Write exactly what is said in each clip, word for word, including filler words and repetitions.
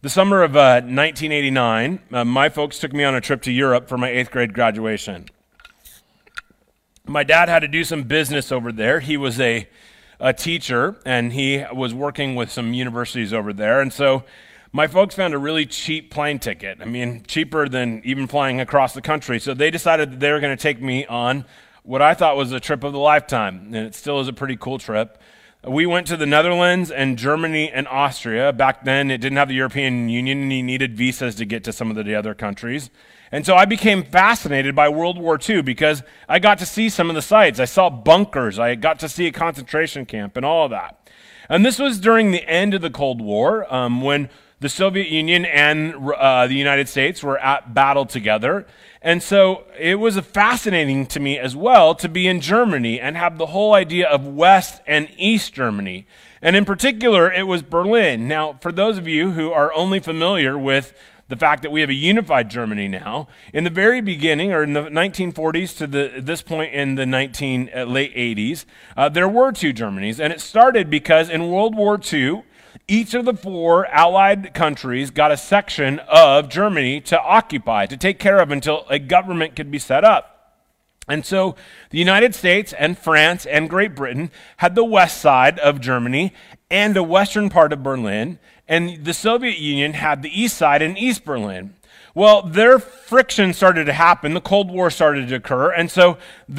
The summer of uh, nineteen eighty-nine, uh, my folks took me on a trip to Europe for my eighth grade graduation. My dad had to do some business over there. He was a, a teacher, and he was working with some universities over there. And so my folks found a really cheap plane ticket. I mean, cheaper than even flying across the country. So they decided that they were going to take me on what I thought was a trip of the lifetime, and it still is a pretty cool trip. We went to the Netherlands and Germany and Austria. Back then, it didn't have the European Union, and you needed visas to get to some of the other countries. And so I became fascinated by World War Two because I got to see some of the sites. I saw bunkers. I got to see a concentration camp and all of that. And this was during the end of the Cold War, um, when the Soviet Union and uh, the United States were at battle together. And so it was fascinating to me as well to be in Germany and have the whole idea of West and East Germany. And in particular, it was Berlin. Now, for those of you who are only familiar with the fact that we have a unified Germany now, in the very beginning, or in the nineteen forties to the, this point in the nineteen, uh, late eighties, uh, there were two Germanys. And it started because in World War Two, each of the four Allied countries got a section of Germany to occupy, to take care of until a government could be set up. And so the United States and France and Great Britain had the west side of Germany and a western part of Berlin, and the Soviet Union had the east side and East Berlin. Well, their friction started to happen. The Cold War started to occur, and so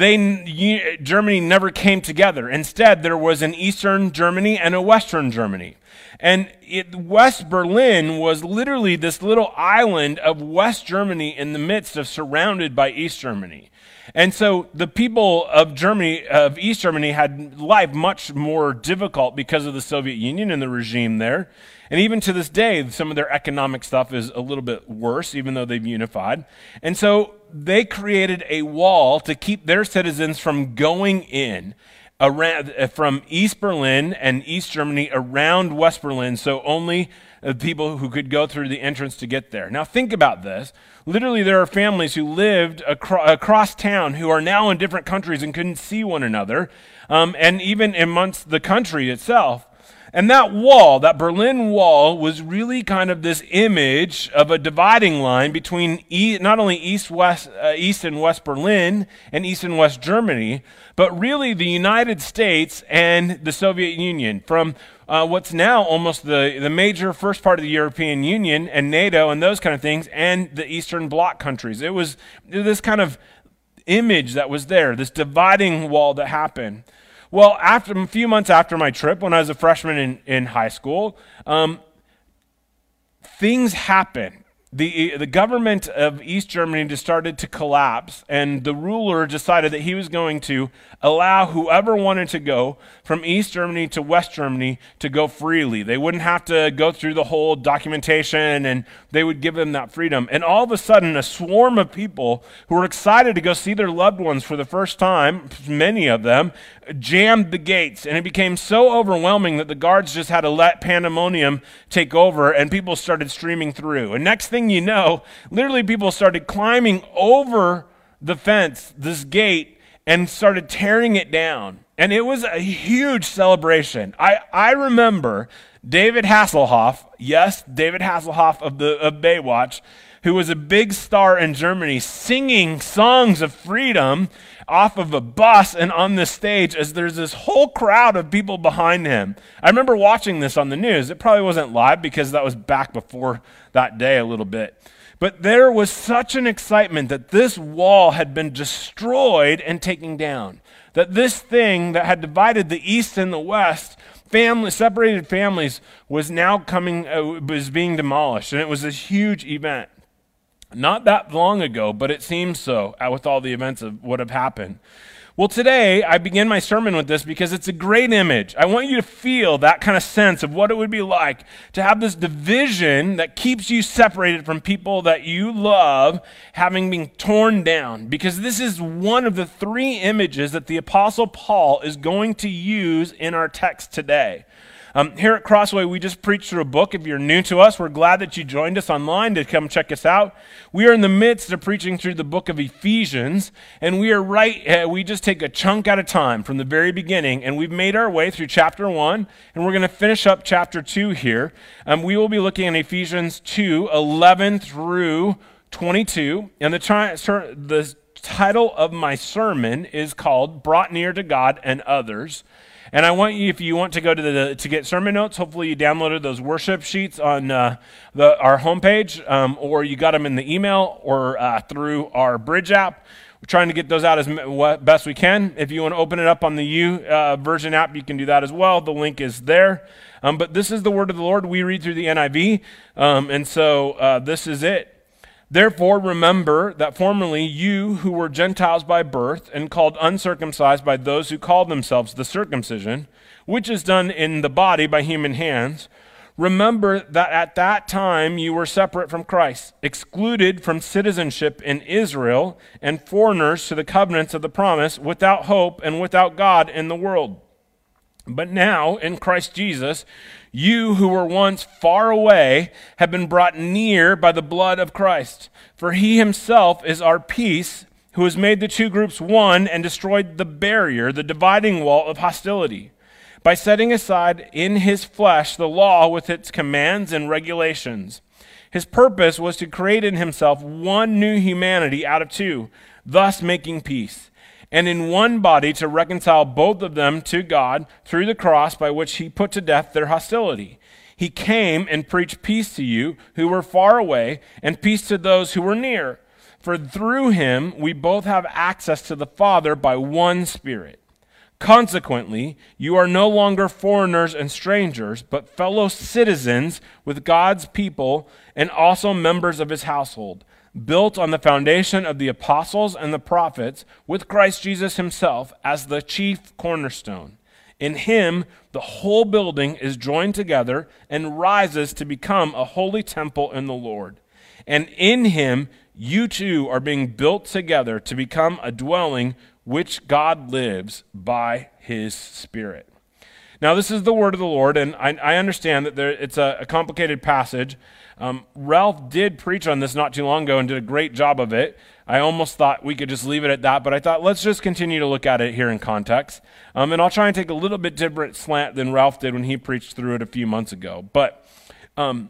they Germany never came together. Instead, there was an Eastern Germany and a Western Germany. And it, West Berlin was literally this little island of West Germany in the midst of surrounded by East Germany. And so the people of Germany, of East Germany, had life much more difficult because of the Soviet Union and the regime there. And even to this day, some of their economic stuff is a little bit worse, even though they've unified. And so they created a wall to keep their citizens from going in around, from East Berlin and East Germany around West Berlin, so only uh, people who could go through the entrance to get there. Now think about this. Literally, there are families who lived acro- across town who are now in different countries and couldn't see one another, um, and even amongst the country itself. And that wall, that Berlin Wall, was really kind of this image of a dividing line between e- not only East, West, uh, East and West Berlin and East and West Germany, but really the United States and the Soviet Union. From uh, what's now almost the, the major first part of the European Union and NATO and those kind of things, and the Eastern Bloc countries. It was this kind of image that was there, this dividing wall that happened. Well, after a few months after my trip, when I was a freshman in, in high school, um, things happened. The, the government of East Germany just started to collapse, and the ruler decided that he was going to allow whoever wanted to go from East Germany to West Germany to go freely. They wouldn't have to go through the whole documentation, and they would give them that freedom. And all of a sudden, a swarm of people who were excited to go see their loved ones for the first time, many of them, jammed the gates, and it became so overwhelming that the guards just had to let pandemonium take over, and people started streaming through. And next thing you know, literally people started climbing over the fence, this gate, and started tearing it down. And it was a huge celebration. I, I remember David Hasselhoff, yes, David Hasselhoff of the of Baywatch, who was a big star in Germany, singing songs of freedom off of a bus and on the stage as there's this whole crowd of people behind him. I remember watching this on the news. It probably wasn't live because that was back before that day a little bit. But there was such an excitement that this wall had been destroyed and taken down. That this thing that had divided the East and the West, family, separated families, was now coming, uh, was being demolished. And it was this huge event. Not that long ago, but it seems so uh, with all the events of what have happened. Well, today I begin my sermon with this because it's a great image. I want you to feel that kind of sense of what it would be like to have this division that keeps you separated from people that you love having been torn down. Because this is one of the three images that the Apostle Paul is going to use in our text today. Um, here at Crossway, we just preached through a book. If you're new to us, we're glad that you joined us online to come check us out. We are in the midst of preaching through the book of Ephesians, and we are right, uh, we just take a chunk at a time from the very beginning, and we've made our way through chapter one, and we're going to finish up chapter two here. Um, we will be looking at Ephesians two, eleven through twenty-two, and the, tri- the title of my sermon is called Brought Near to God and Others. And I want you, if you want to go to the to get sermon notes, hopefully you downloaded those worship sheets on uh, the our homepage, um, or you got them in the email or uh, through our Bridge app. We're trying to get those out as best we can. If you want to open it up on the U uh, version app, you can do that as well. The link is there. Um, but this is the word of the Lord. We read through the N I V, um, and so uh, this is it. Therefore, remember that formerly you who were Gentiles by birth and called uncircumcised by those who called themselves the circumcision, which is done in the body by human hands, remember that at that time you were separate from Christ, excluded from citizenship in Israel, and foreigners to the covenants of the promise, without hope and without God in the world. But now, in Christ Jesus, you who were once far away have been brought near by the blood of Christ. For he himself is our peace, who has made the two groups one and destroyed the barrier, the dividing wall of hostility, by setting aside in his flesh the law with its commands and regulations. His purpose was to create in himself one new humanity out of two, thus making peace, and in one body to reconcile both of them to God through the cross, by which he put to death their hostility. He came and preached peace to you who were far away, and peace to those who were near. For through him we both have access to the Father by one Spirit. Consequently, you are no longer foreigners and strangers, but fellow citizens with God's people and also members of his household, built on the foundation of the apostles and the prophets, with Christ Jesus himself as the chief cornerstone. In him, the whole building is joined together and rises to become a holy temple in the Lord. And in him, you too are being built together to become a dwelling which God lives by his Spirit. Now, this is the word of the Lord, and I, I understand that there, it's a, a complicated passage. Um, Ralph did preach on this not too long ago and did a great job of it. I almost thought we could just leave it at that, but I thought let's just continue to look at it here in context. Um, and I'll try and take a little bit different slant than Ralph did when he preached through it a few months ago. But um,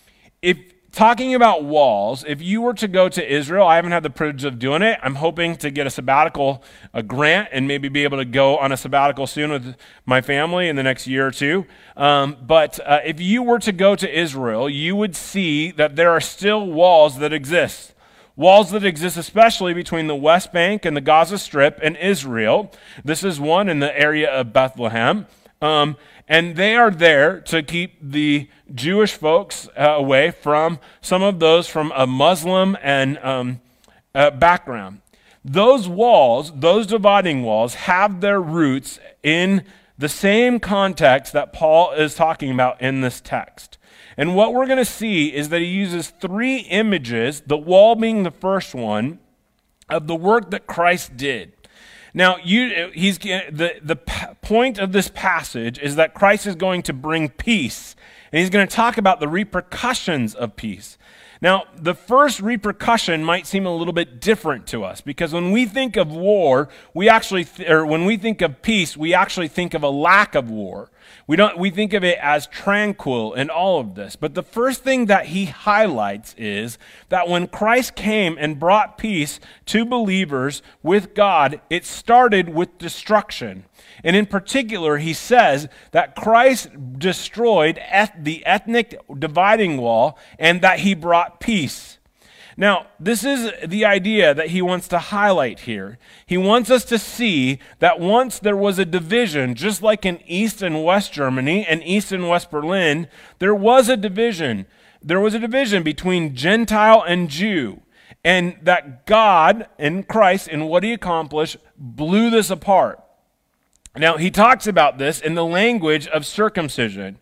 if talking about walls, if you were to go to Israel, I haven't had the privilege of doing it. I'm hoping to get a sabbatical, a grant, and maybe be able to go on a sabbatical soon with my family in the next year or two. Um, but uh, if you were to go to Israel, you would see that there are still walls that exist. Walls that exist especially between the West Bank and the Gaza Strip and Israel. This is one in the area of Bethlehem. Um, and they are there to keep the Jewish folks uh, away from some of those from a Muslim and um, uh, background. Those walls, those dividing walls, have their roots in the same context that Paul is talking about in this text. And what we're going to see is that he uses three images, the wall being the first one, of the work that Christ did. Now, you, he's, the, the point of this passage is that Christ is going to bring peace, and he's going to talk about the repercussions of peace. Now, the first repercussion might seem a little bit different to us, because when we think of war, we actually, th- or when we think of peace, we actually think of a lack of war. We don't. We think of it as tranquil in all of this. But the first thing that he highlights is that when Christ came and brought peace to believers with God, it started with destruction. And in particular, he says that Christ destroyed eth- the ethnic dividing wall and that he brought peace. Now, this is the idea that he wants to highlight here. He wants us to see that once there was a division, just like in East and West Germany and East and West Berlin, there was a division. There was a division between Gentile and Jew, and that God in Christ, in what he accomplished, blew this apart. Now, he talks about this in the language of circumcision.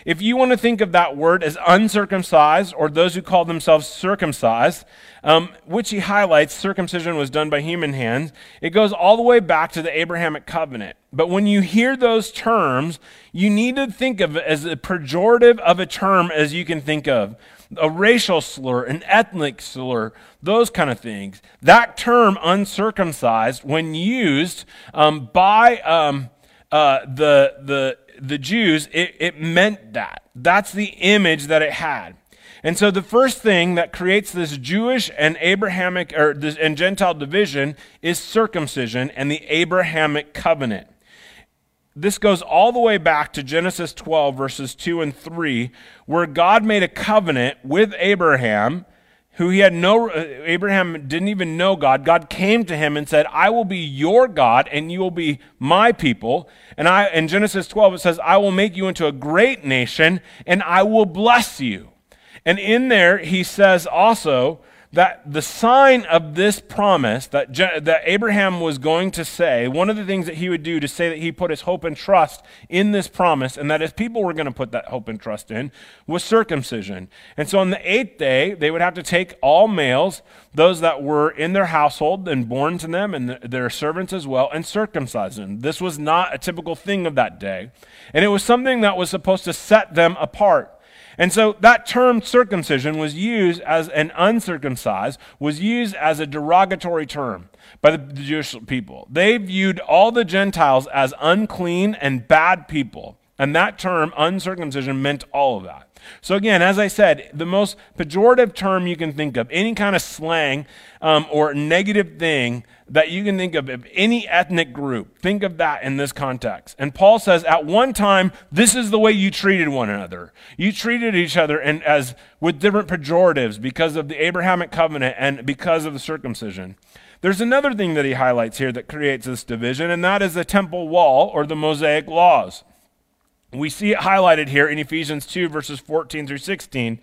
If you want to think of that word as uncircumcised or those who call themselves circumcised, um, which he highlights, circumcision was done by human hands, it goes all the way back to the Abrahamic covenant. But when you hear those terms, you need to think of it as a pejorative of a term as you can think of. A racial slur, an ethnic slur, those kind of things. That term uncircumcised, when used um, by um, uh, the, the, the Jews, it, it meant that. That's the image that it had. And so the first thing that creates this Jewish and Abrahamic or this and Gentile division is circumcision and the Abrahamic covenant. This goes all the way back to Genesis twelve, verses two and three, where God made a covenant with Abraham, who he had no, Abraham didn't even know God. God came to him and said, I will be your God and you will be my people. And I, in Genesis twelve, it says, I will make you into a great nation and I will bless you. And in there, he says also that the sign of this promise that, Je- that Abraham was going to say, one of the things that he would do to say that he put his hope and trust in this promise, and that his people were going to put that hope and trust in, was circumcision. And so on the eighth day, they would have to take all males, those that were in their household and born to them, and th- their servants as well, and circumcise them. This was not a typical thing of that day. And it was something that was supposed to set them apart. And so that term circumcision was used as an uncircumcised, was used as a derogatory term by the Jewish people. They viewed all the Gentiles as unclean and bad people. And that term, uncircumcision, meant all of that. So again, as I said, the most pejorative term you can think of, any kind of slang um, or negative thing that you can think of, of any ethnic group, think of that in this context. And Paul says, at one time, this is the way you treated one another. You treated each other and as with different pejoratives because of the Abrahamic covenant and because of the circumcision. There's another thing that he highlights here that creates this division, and that is the temple wall or the Mosaic laws. We see it highlighted here in Ephesians two, verses fourteen through sixteen.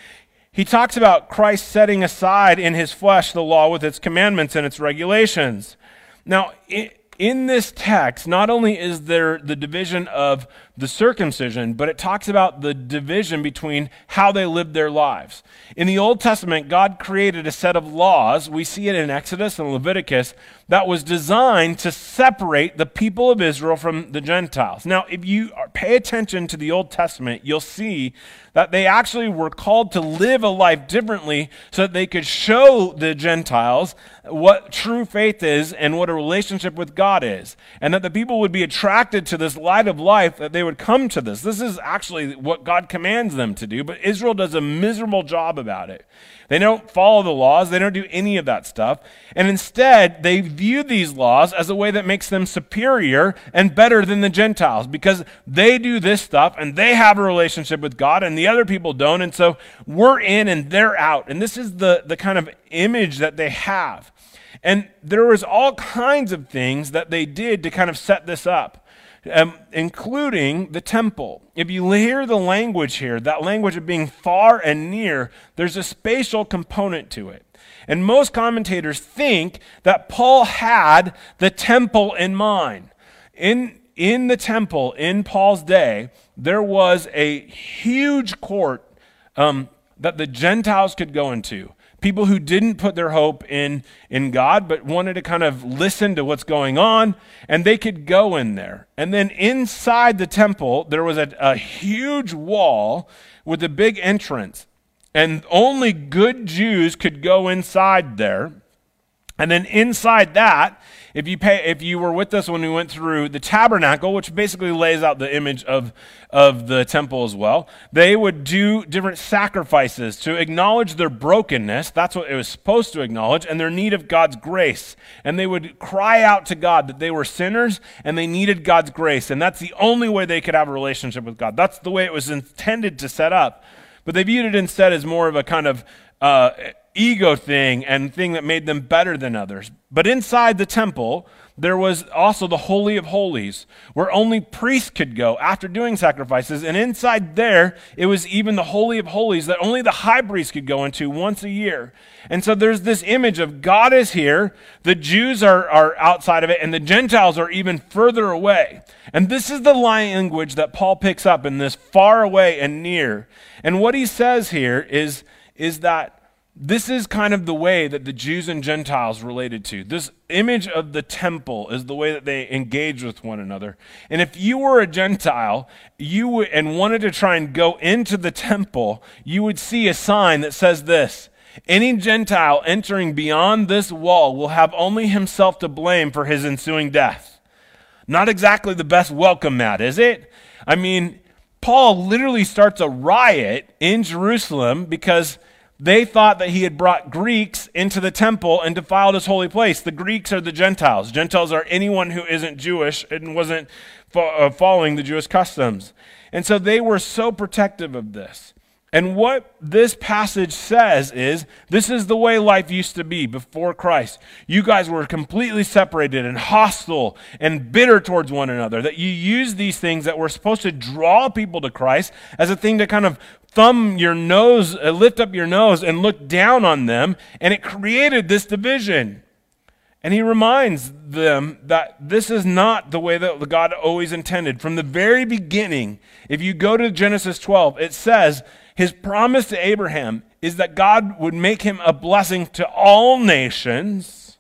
He talks about Christ setting aside in his flesh the law with its commandments and its regulations. Now, in this text, not only is there the division of the circumcision, but it talks about the division between how they lived their lives. In the Old Testament, God created a set of laws, we see it in Exodus and Leviticus, that was designed to separate the people of Israel from the Gentiles. Now, if you pay attention to the Old Testament, you'll see that they actually were called to live a life differently so that they could show the Gentiles what true faith is and what a relationship with God is. And that the people would be attracted to this light of life, that they would come to this. This is actually what God commands them to do, but Israel does a miserable job about it. They don't follow the laws. They don't do any of that stuff. And instead, they view these laws as a way that makes them superior and better than the Gentiles because they do this stuff and they have a relationship with God and the other people don't. And so we're in and they're out. And this is the, the kind of image that they have. And there was all kinds of things that they did to kind of set this up. Um, including the temple. If you hear the language here, that language of being far and near, there's a spatial component to it. And most commentators think that Paul had the temple in mind. In, in the temple, in Paul's day, there was a huge court um, that the Gentiles could go into. People who didn't put their hope in, in God, but wanted to kind of listen to what's going on, and they could go in there. And then inside the temple, there was a, a huge wall with a big entrance. And only good Jews could go inside there. And then inside that, if you pay, if you were with us when we went through the tabernacle, which basically lays out the image of, of the temple as well, they would do different sacrifices to acknowledge their brokenness. That's what it was supposed to acknowledge, and their need of God's grace. And they would cry out to God that they were sinners and they needed God's grace. And that's the only way they could have a relationship with God. That's the way it was intended to set up. But they viewed it instead as more of a kind of uh, ego thing and thing that made them better than others. But inside the temple, there was also the Holy of Holies, where only priests could go after doing sacrifices. And inside there, it was even the Holy of Holies that only the high priest could go into once a year. And so there's this image of God is here, the Jews are, are outside of it, and the Gentiles are even further away. And this is the language that Paul picks up in this far away and near. And what he says here is, is that this is kind of the way that the Jews and Gentiles related to. This image of the temple is the way that they engage with one another. And if you were a Gentile, you would, and wanted to try and go into the temple, you would see a sign that says this: any Gentile entering beyond this wall will have only himself to blame for his ensuing death. Not exactly the best welcome mat, is it? I mean, Paul literally starts a riot in Jerusalem because they thought that he had brought Greeks into the temple and defiled his holy place. The Greeks are the Gentiles. Gentiles are anyone who isn't Jewish and wasn't fo- uh, following the Jewish customs. And so they were so protective of this. And what this passage says is, this is the way life used to be before Christ. You guys were completely separated and hostile and bitter towards one another, that you used these things that were supposed to draw people to Christ as a thing to kind of thumb your nose, uh, lift up your nose and look down on them, and it created this division. And he reminds them that this is not the way that God always intended. From the very beginning, if you go to Genesis twelve, it says his promise to Abraham is that God would make him a blessing to all nations.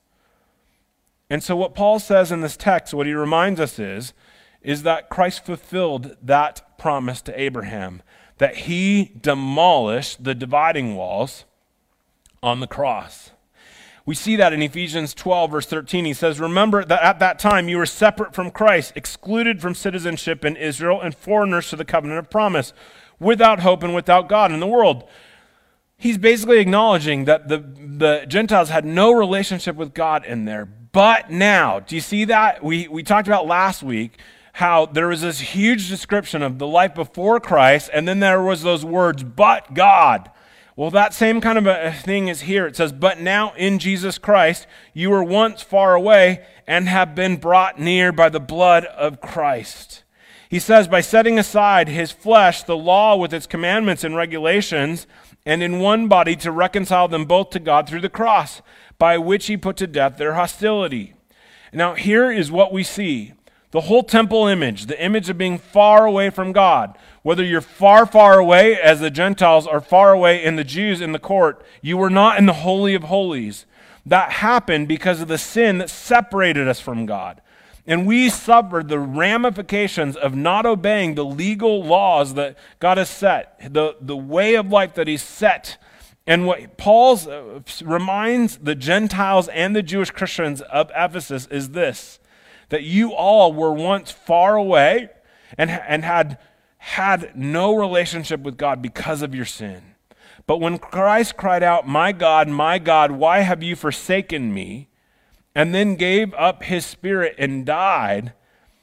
And so what Paul says in this text, what he reminds us is, is that Christ fulfilled that promise to Abraham, that he demolished the dividing walls on the cross. We see that in Ephesians twelve, verse thirteen. He says, remember that at that time you were separate from Christ, excluded from citizenship in Israel, and foreigners to the covenant of promise, without hope and without God in the world. He's basically acknowledging that the, the Gentiles had no relationship with God in there. But now, do you see that? We, we talked about last week how there was this huge description of the life before Christ, and then there was those words, but God. Well, that same kind of a thing is here. It says, but now in Jesus Christ, you were once far away and have been brought near by the blood of Christ. He says, by setting aside his flesh, the law with its commandments and regulations, and in one body to reconcile them both to God through the cross, by which he put to death their hostility. Now, here is what we see. The whole temple image, the image of being far away from God. Whether you're far, far away as the Gentiles or far away in the Jews in the court, you were not in the Holy of Holies. That happened because of the sin that separated us from God. And we suffered the ramifications of not obeying the legal laws that God has set, the, the way of life that he's set. And what Paul uh, reminds the Gentiles and the Jewish Christians of Ephesus is this, that you all were once far away and, and had had no relationship with God because of your sin. But when Christ cried out, my God, my God, why have you forsaken me? And then gave up his spirit and died,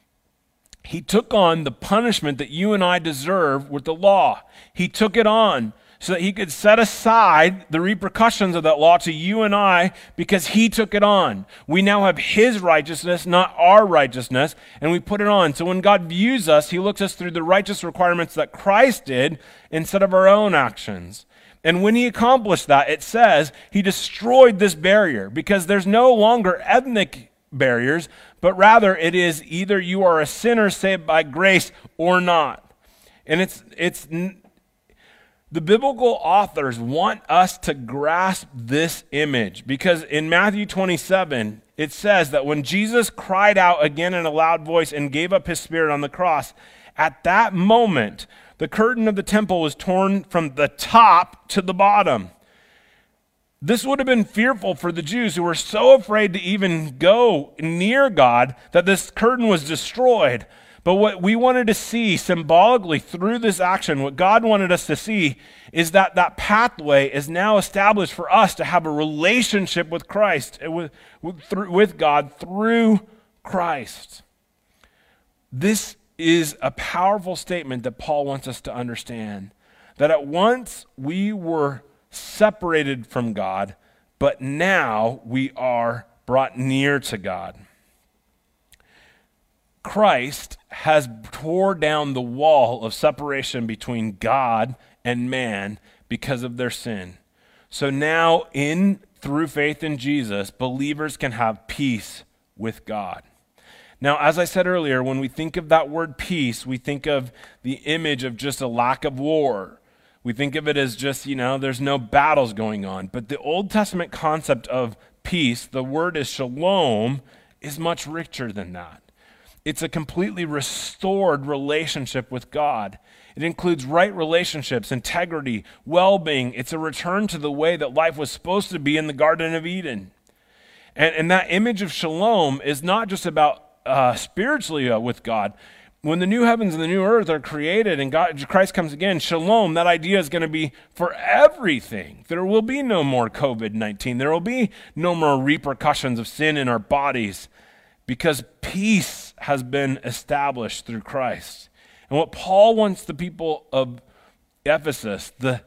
he took on the punishment that you and I deserve with the law. He took it on so that he could set aside the repercussions of that law to you and I because he took it on. We now have his righteousness, not our righteousness, and we put it on. So when God views us, he looks us through the righteous requirements that Christ did instead of our own actions. And when he accomplished that, it says he destroyed this barrier because there's no longer ethnic barriers, but rather it is either you are a sinner saved by grace or not. And it's it's the biblical authors want us to grasp this image because in Matthew twenty-seven, it says that when Jesus cried out again in a loud voice and gave up his spirit on the cross, at that moment, the curtain of the temple was torn from the top to the bottom. This would have been fearful for the Jews who were so afraid to even go near God that this curtain was destroyed. But what we wanted to see symbolically through this action, what God wanted us to see, is that that pathway is now established for us to have a relationship with Christ, with, with, with God through Christ. This is a powerful statement that Paul wants us to understand. That at once we were separated from God, but now we are brought near to God. Christ has tore down the wall of separation between God and man because of their sin. So now, in through faith in Jesus, believers can have peace with God. Now, as I said earlier, when we think of that word peace, we think of the image of just a lack of war. We think of it as just, you know, there's no battles going on. But the Old Testament concept of peace, the word is shalom, is much richer than that. It's a completely restored relationship with God. It includes right relationships, integrity, well-being. It's a return to the way that life was supposed to be in the Garden of Eden. And, and that image of shalom is not just about uh, spiritually uh, with God. When the new heavens and the new earth are created and God, Christ comes again, shalom, that idea is going to be for everything. There will be no more covid nineteen. There will be no more repercussions of sin in our bodies because peace has been established through Christ. And what Paul wants the people of Ephesus, the,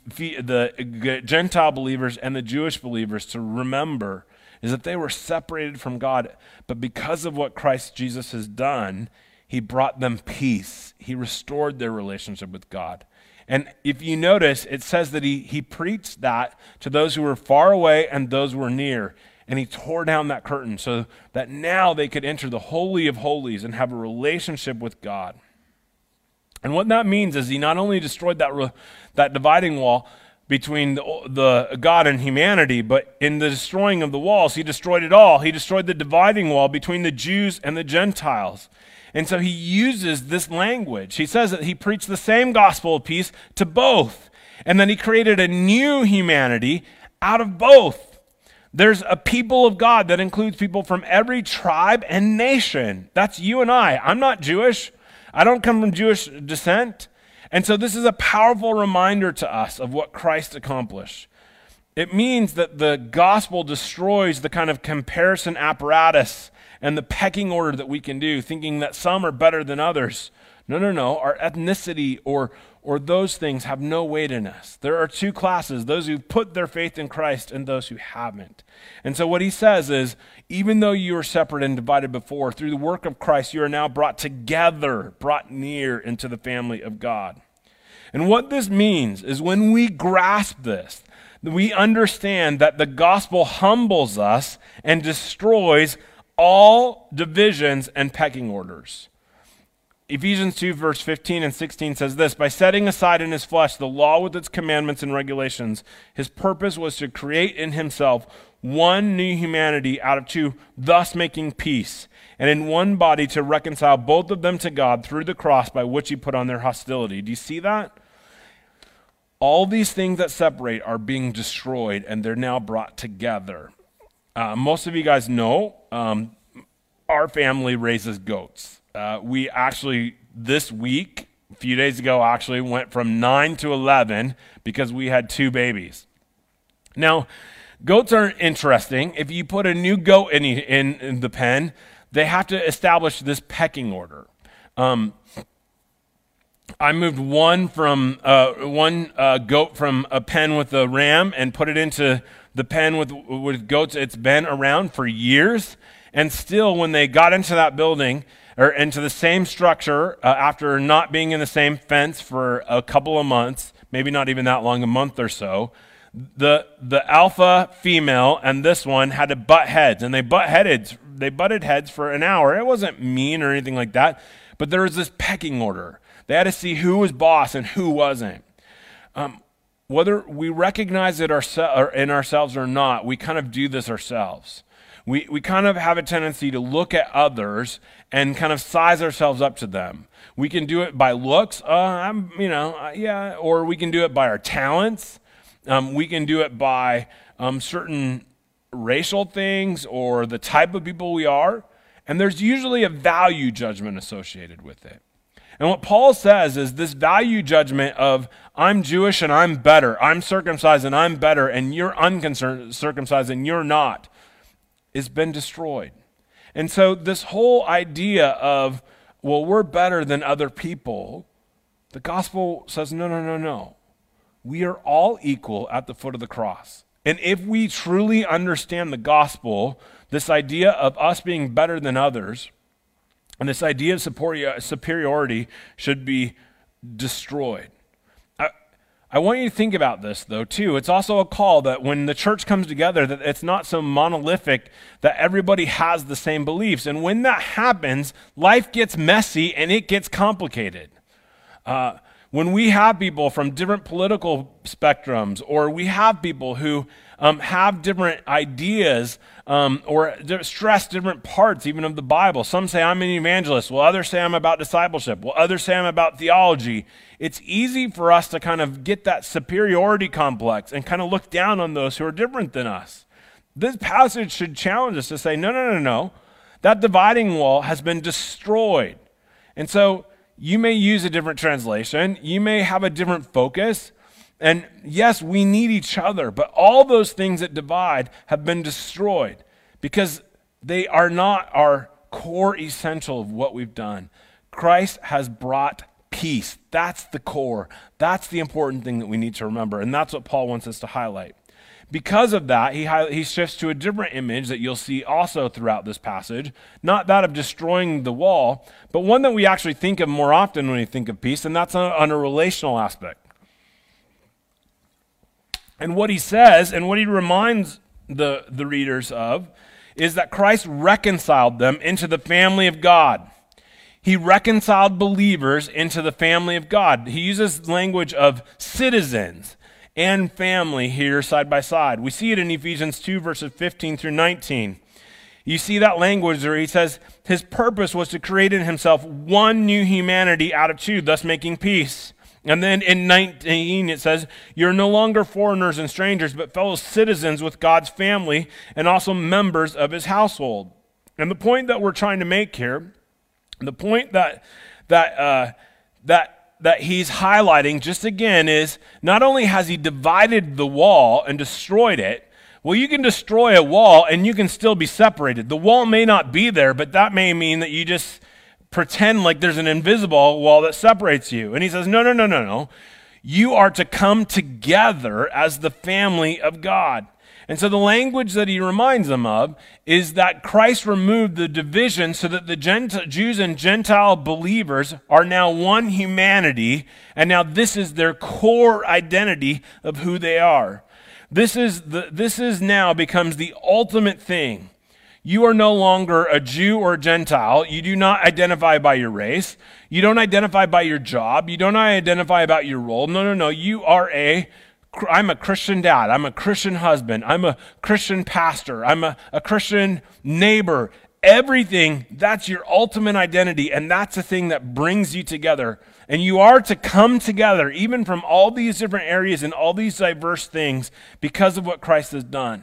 the Gentile believers and the Jewish believers to remember is that they were separated from God, but because of what Christ Jesus has done, he brought them peace. He restored their relationship with God. And if you notice, it says that he, he preached that to those who were far away and those who were near. And he tore down that curtain so that now they could enter the Holy of Holies and have a relationship with God. And what that means is he not only destroyed that, re, that dividing wall between the, the God and humanity, but in the destroying of the walls, he destroyed it all. He destroyed the dividing wall between the Jews and the Gentiles. And so he uses this language. He says that he preached the same gospel of peace to both. And then he created a new humanity out of both. There's a people of God that includes people from every tribe and nation. That's you and I. I'm not Jewish. I don't come from Jewish descent. And so this is a powerful reminder to us of what Christ accomplished. It means that the gospel destroys the kind of comparison apparatus and the pecking order that we can do, thinking that some are better than others. No, no, no. Our ethnicity or, or those things have no weight in us. There are two classes, those who put their faith in Christ and those who haven't. And so what he says is, even though you were separate and divided before, through the work of Christ, you are now brought together, brought near into the family of God. And what this means is when we grasp this, we understand that the gospel humbles us and destroys all divisions and pecking orders. Ephesians two, verse fifteen and sixteen says this, by setting aside in his flesh the law with its commandments and regulations, his purpose was to create in himself one new humanity out of two, thus making peace, and in one body to reconcile both of them to God through the cross by which he put on their hostility. Do you see that? All these things that separate are being destroyed, and they're now brought together. Uh, most of you guys know um, our family raises goats. Uh, we actually, this week, a few days ago, actually went from nine to eleven because we had two babies. Now, goats are interesting. If you put a new goat in, in, in the pen, they have to establish this pecking order. Um, I moved one from uh, one uh, goat from a pen with a ram and put it into the pen with with goats. It's been around for years, and still, when they got into that building or into the same structure uh, after not being in the same fence for a couple of months, maybe not even that long, a month or so, the the alpha female and this one had to butt heads, and they butt headed. They butted heads for an hour. It wasn't mean or anything like that, but there was this pecking order. They had to see who was boss and who wasn't. Um, whether we recognize it ourse- in ourselves or not, we kind of do this ourselves. We we kind of have a tendency to look at others and kind of size ourselves up to them. We can do it by looks, uh, I'm, you know, uh, yeah, or we can do it by our talents. Um, we can do it by um, certain racial things or the type of people we are. And there's usually a value judgment associated with it. And what Paul says is this value judgment of I'm Jewish and I'm better, I'm circumcised and I'm better, and you're uncircumcised and you're not, has been destroyed. And so this whole idea of, well, we're better than other people, the gospel says, no, no, no, no. We are all equal at the foot of the cross. And if we truly understand the gospel, this idea of us being better than others, and this idea of superiority should be destroyed. I, I want you to think about this, though, too. It's also a call that when the church comes together, that it's not so monolithic that everybody has the same beliefs. And when that happens, life gets messy and it gets complicated. Uh, when we have people from different political spectrums, or we have people who um, have different ideas um, or stress different parts even of the Bible. Some say I'm an evangelist, while others say I'm about discipleship, while others say I'm about theology. It's easy for us to kind of get that superiority complex and kind of look down on those who are different than us. This passage should challenge us to say, no, no, no, no. That dividing wall has been destroyed. And so you may use a different translation. You may have a different focus. And yes, we need each other, but all those things that divide have been destroyed because they are not our core essential of what we've done. Christ has brought peace. That's the core. That's the important thing that we need to remember, and that's what Paul wants us to highlight. Because of that, he, he shifts to a different image that you'll see also throughout this passage, not that of destroying the wall, but one that we actually think of more often when we think of peace, and that's on, on a relational aspect. And what he says, and what he reminds the, the readers of, is that Christ reconciled them into the family of God. He reconciled believers into the family of God. He uses language of citizens and family here side by side. We see it in Ephesians two, verses fifteen through nineteen. You see that language where he says, his purpose was to create in himself one new humanity out of two, thus making peace. And then in nineteen, it says, you're no longer foreigners and strangers, but fellow citizens with God's family and also members of his household. And the point that we're trying to make here, the point that that uh, that that he's highlighting just again is not only has he divided the wall and destroyed it, well, you can destroy a wall and you can still be separated. The wall may not be there, but that may mean that you just pretend like there's an invisible wall that separates you. And he says, no, no, no, no, no. You are to come together as the family of God. And so the language that he reminds them of is that Christ removed the division so that the Gent- Jews and Gentile believers are now one humanity, and now this is their core identity of who they are. This is the, this is now becomes the ultimate thing. You are no longer a Jew or a Gentile. You do not identify by your race. You don't identify by your job. You don't identify about your role. No, no, no. You are a, I'm a Christian dad. I'm a Christian husband. I'm a Christian pastor. I'm a, a Christian neighbor. Everything, that's your ultimate identity, and that's the thing that brings you together. And you are to come together, even from all these different areas and all these diverse things, because of what Christ has done.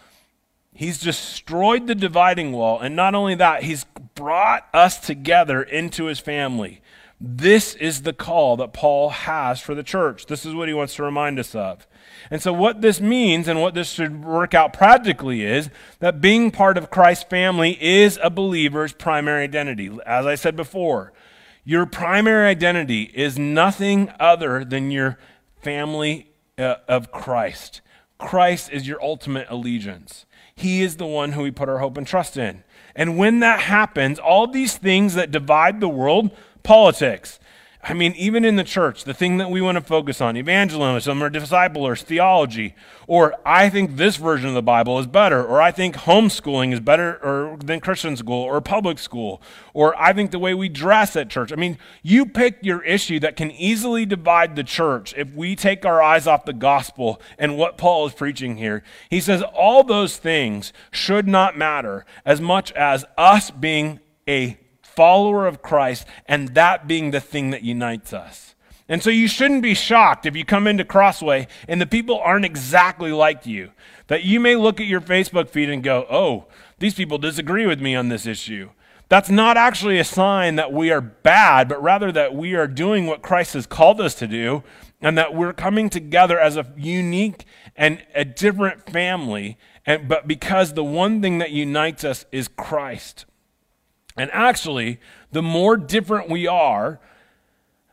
He's destroyed the dividing wall, and not only that, he's brought us together into his family. This is the call that Paul has for the church. This is what he wants to remind us of. And so what this means and what this should work out practically is that being part of Christ's family is a believer's primary identity. As I said before, your primary identity is nothing other than your family uh, of Christ. Christ is your ultimate allegiance. He is the one who we put our hope and trust in. And when that happens, all these things that divide the world, politics, I mean, even in the church, the thing that we want to focus on, evangelism or disciplers, theology, or I think this version of the Bible is better, or I think homeschooling is better or than Christian school or public school, or I think the way we dress at church. I mean, you pick your issue that can easily divide the church if we take our eyes off the gospel and what Paul is preaching here. He says all those things should not matter as much as us being a follower of Christ, and that being the thing that unites us. And so you shouldn't be shocked if you come into Crossway and the people aren't exactly like you. That you may look at your Facebook feed and go, oh, these people disagree with me on this issue. That's not actually a sign that we are bad, but rather that we are doing what Christ has called us to do, and that we're coming together as a unique and a different family, and but because the one thing that unites us is Christ. And actually, the more different we are,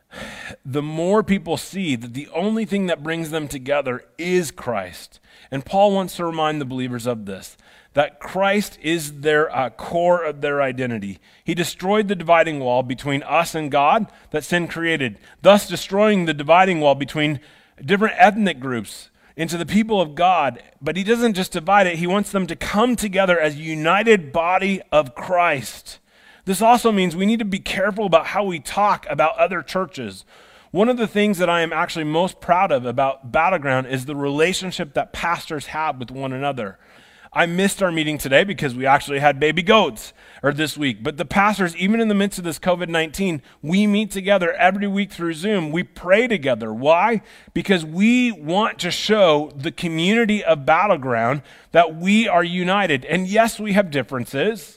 the more people see that the only thing that brings them together is Christ. And Paul wants to remind the believers of this, that Christ is their uh, core of their identity. He destroyed the dividing wall between us and God that sin created, thus destroying the dividing wall between different ethnic groups into the people of God. But he doesn't just divide it, he wants them to come together as a united body of Christ. This also means we need to be careful about how we talk about other churches. One of the things that I am actually most proud of about Battleground is the relationship that pastors have with one another. I missed our meeting today because we actually had baby goats or this week. But the pastors, even in the midst of this covid nineteen, we meet together every week through Zoom. We pray together. Why? Because we want to show the community of Battleground that we are united. And yes, we have differences.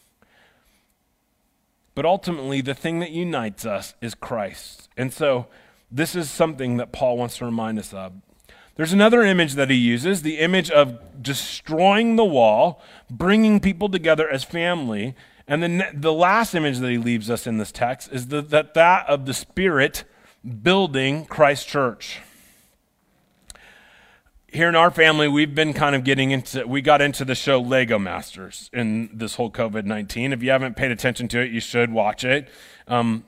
But ultimately, the thing that unites us is Christ. And so this is something that Paul wants to remind us of. There's another image that he uses, the image of destroying the wall, bringing people together as family. And then the last image that he leaves us in this text is the, that, that of the Spirit building Christ's church. Here in our family, we've been kind of getting into, we got into the show Lego Masters in this whole covid nineteen. If you haven't paid attention to it, you should watch it. Um,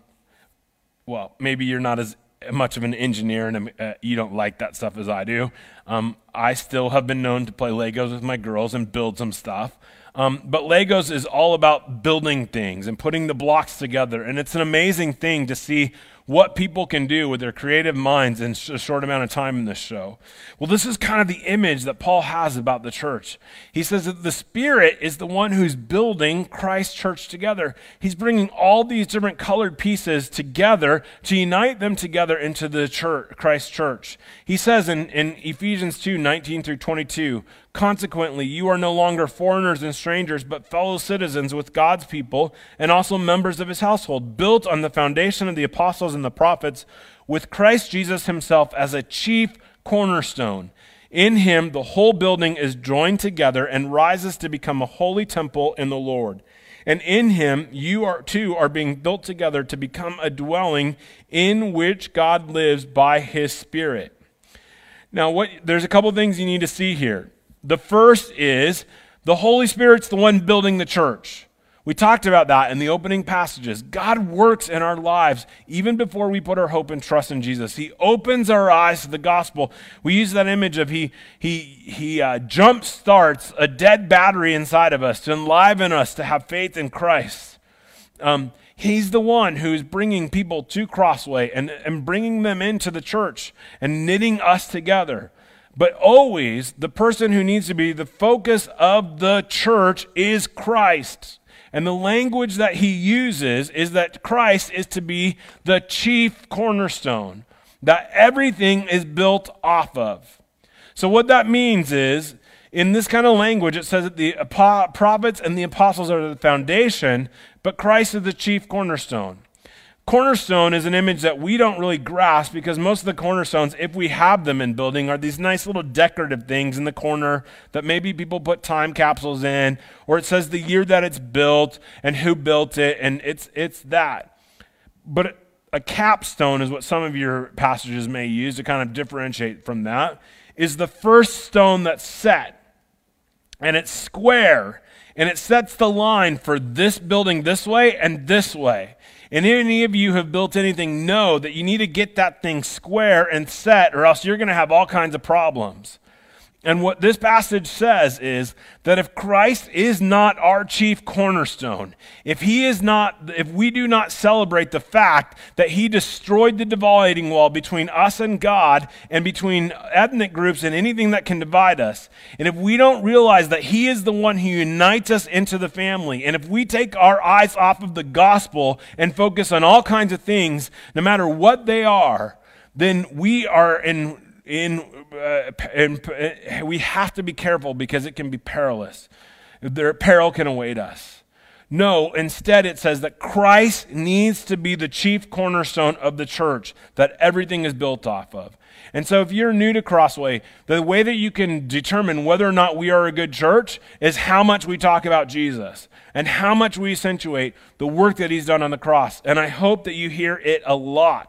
well, maybe you're not as much of an engineer and uh, you don't like that stuff as I do. Um, I still have been known to play Legos with my girls and build some stuff. Um, but Legos is all about building things and putting the blocks together. And it's an amazing thing to see what people can do with their creative minds in a short amount of time in this show. Well, this is kind of the image that Paul has about the church. He says that the Spirit is the one who's building Christ's church together. He's bringing all these different colored pieces together to unite them together into the church, Christ's church. He says in, in Ephesians two, nineteen through twenty-two, consequently, you are no longer foreigners and strangers, but fellow citizens with God's people and also members of his household, built on the foundation of the apostles and the prophets, with Christ Jesus himself as a chief cornerstone. In him, the whole building is joined together and rises to become a holy temple in the Lord. And in him, you are too are being built together to become a dwelling in which God lives by his Spirit. Now, what there's a couple things you need to see here. The first is the Holy Spirit's the one building the church. We talked about that in the opening passages. God works in our lives even before we put our hope and trust in Jesus. He opens our eyes to the gospel. We use that image of he he he uh, jump starts a dead battery inside of us to enliven us to have faith in Christ. Um, he's the one who's bringing people to Crossway and, and bringing them into the church and knitting us together. But always, the person who needs to be the focus of the church is Christ. And the language that he uses is that Christ is to be the chief cornerstone, that everything is built off of. So what that means is, in this kind of language, it says that the prophets and the apostles are the foundation, but Christ is the chief cornerstone. Cornerstone is an image that we don't really grasp because most of the cornerstones, if we have them in building, are these nice little decorative things in the corner that maybe people put time capsules in, or it says the year that it's built and who built it, and it's it's that. But a capstone is what some of your passages may use to kind of differentiate from that, is the first stone that's set, and it's square, and it sets the line for this building this way and this way. And any of you who have built anything know that you need to get that thing square and set, or else you're going to have all kinds of problems. And what this passage says is that if Christ is not our chief cornerstone, if he is not, if we do not celebrate the fact that he destroyed the dividing wall between us and God and between ethnic groups and anything that can divide us, and if we don't realize that he is the one who unites us into the family, and if we take our eyes off of the gospel and focus on all kinds of things, no matter what they are, then we are in In, uh, in, uh, we have to be careful because it can be perilous. Their peril can await us. No, instead it says that Christ needs to be the chief cornerstone of the church that everything is built off of. And so if you're new to Crossway, the way that you can determine whether or not we are a good church is how much we talk about Jesus and how much we accentuate the work that he's done on the cross. And I hope that you hear it a lot.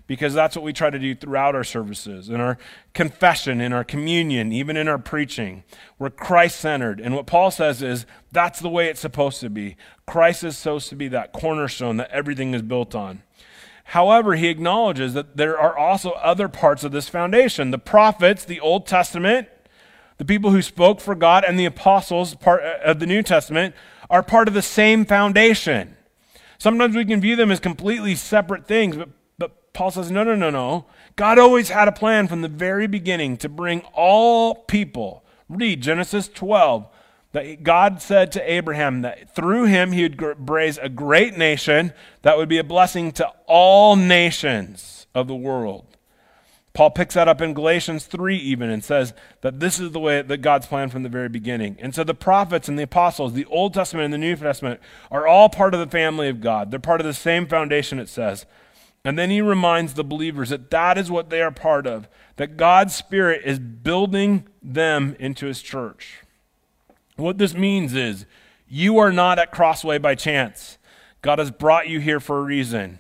because that's what we try to do throughout our services, in our confession, in our communion, even in our preaching. We're Christ-centered. And what Paul says is that's the way it's supposed to be. Christ is supposed to be that cornerstone that everything is built on. However, he acknowledges that there are also other parts of this foundation. The prophets, the Old Testament, the people who spoke for God, and the apostles, part of the New Testament, are part of the same foundation. Sometimes we can view them as completely separate things, but, but Paul says, no, no, no, no. God always had a plan from the very beginning to bring all people. Read Genesis twelve, that God said to Abraham that through him he would raise a great nation that would be a blessing to all nations of the world. Paul picks that up in Galatians three even and says that this is the way that God's planned from the very beginning. And so the prophets and the apostles, the Old Testament and the New Testament, are all part of the family of God. They're part of the same foundation, it says. And then he reminds the believers that that is what they are part of, that God's Spirit is building them into his church. What this means is you are not at Crossway by chance. God has brought you here for a reason.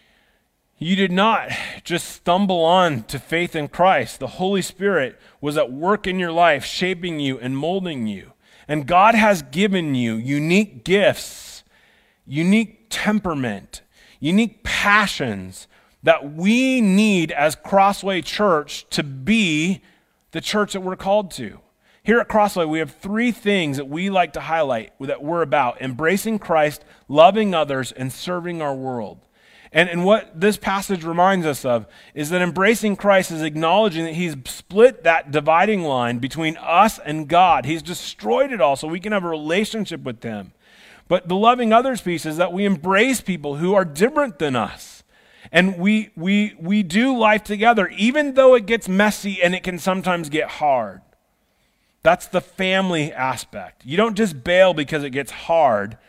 You did not just stumble on to faith in Christ. The Holy Spirit was at work in your life, shaping you and molding you. And God has given you unique gifts, unique temperament, unique passions that we need as Crossway Church to be the church that we're called to. Here at Crossway, we have three things that we like to highlight that we're about: embracing Christ, loving others, and serving our world. And, and what this passage reminds us of is that embracing Christ is acknowledging that he's split that dividing line between us and God. He's destroyed it all so we can have a relationship with him. But the loving others piece is that we embrace people who are different than us. And we, we, we do life together, even though it gets messy and it can sometimes get hard. That's the family aspect. You don't just bail because it gets hard.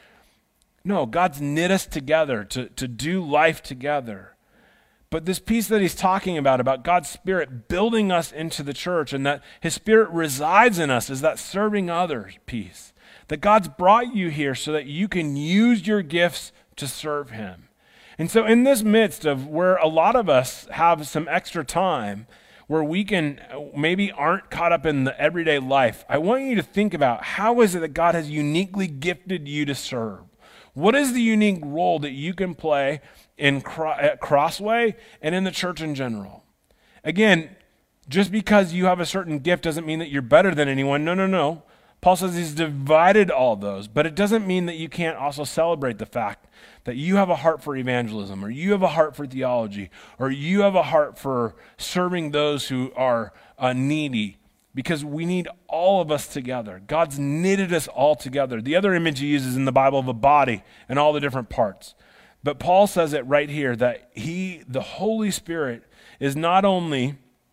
No, God's knit us together to, to do life together. But this piece that he's talking about, about God's Spirit building us into the church and that his Spirit resides in us, is that serving others piece. That God's brought you here so that you can use your gifts to serve him. And so in this midst of where a lot of us have some extra time, where we can maybe aren't caught up in the everyday life, I want you to think about how is it that God has uniquely gifted you to serve? What is the unique role that you can play in at Crossway and in the church in general? Again, just because you have a certain gift doesn't mean that you're better than anyone. No, no, no. Paul says he's divided all those, but it doesn't mean that you can't also celebrate the fact that you have a heart for evangelism, or you have a heart for theology, or you have a heart for serving those who are uh, needy. Because we need all of us together. God's knitted us all together. The other image he uses in the Bible of a body and all the different parts. But Paul says it right here that he, the Holy Spirit, is not only,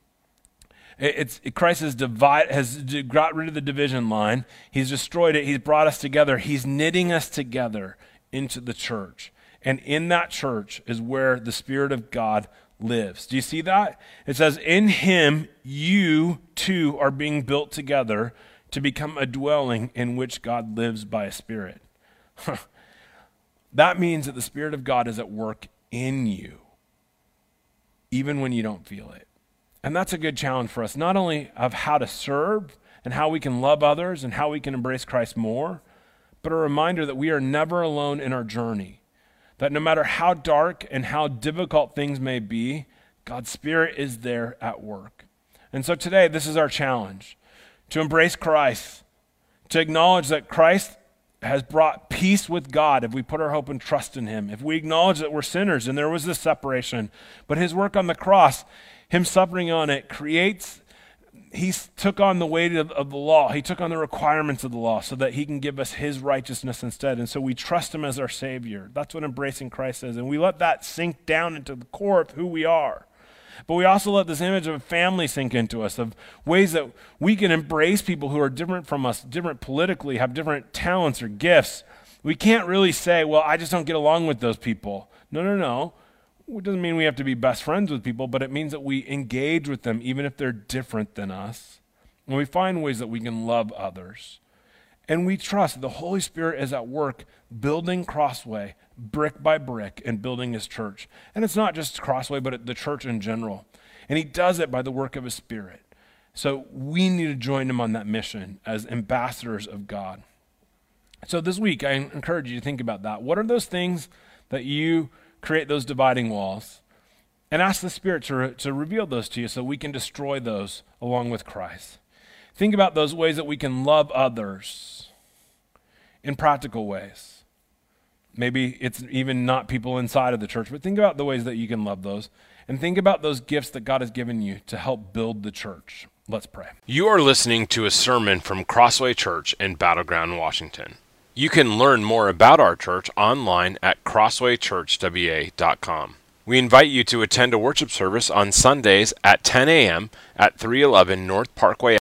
it's Christ has, divide, has got rid of the division line. He's destroyed it. He's brought us together. He's knitting us together into the church. And in that church is where the Spirit of God lives. Do you see that? It says, in him you too are being built together to become a dwelling in which God lives by a Spirit. That means that the Spirit of God is at work in you, even when you don't feel it. And that's a good challenge for us, not only of how to serve and how we can love others and how we can embrace Christ more, but a reminder that we are never alone in our journey. That no matter how dark and how difficult things may be, God's Spirit is there at work. And so today, this is our challenge, to embrace Christ, to acknowledge that Christ has brought peace with God if we put our hope and trust in him. If we acknowledge that we're sinners and there was this separation, but his work on the cross, him suffering on it, creates, he took on the weight of, of the law. He took on the requirements of the law so that he can give us his righteousness instead. And so we trust him as our Savior. That's what embracing Christ is. And we let that sink down into the core of who we are. But we also let this image of a family sink into us, of ways that we can embrace people who are different from us, different politically, have different talents or gifts. We can't really say, well, I just don't get along with those people. No, no, no. It doesn't mean we have to be best friends with people, but it means that we engage with them even if they're different than us. And we find ways that we can love others. And we trust that the Holy Spirit is at work building Crossway brick by brick and building his church. And it's not just Crossway, but the church in general. And he does it by the work of his Spirit. So we need to join him on that mission as ambassadors of God. So this week, I encourage you to think about that. What are those things that you create those dividing walls? And ask the Spirit to, re- to reveal those to you so we can destroy those along with Christ. Think about those ways that we can love others in practical ways. Maybe it's even not people inside of the church, but think about the ways that you can love those. And think about those gifts that God has given you to help build the church. Let's pray. You are listening to a sermon from Crossway Church in Battleground, Washington. You can learn more about our church online at crossway church w a dot com. We invite you to attend a worship service on Sundays at ten a.m. at three eleven North Parkway